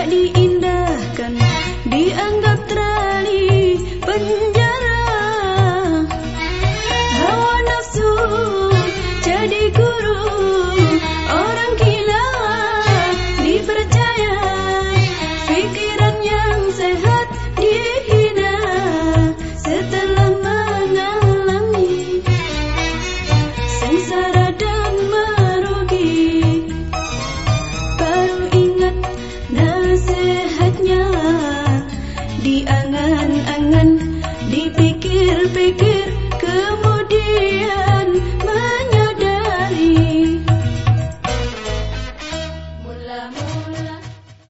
diindahkan, dianggap terali penjara. Hawa nafsu jadi guru, orang gila dipercaya, pikiran yang sehat dihina. Setelah mengalami sengsara dan merugi, baru ingat nasihatnya, diangan-angan, dipikir-pikir kemudian.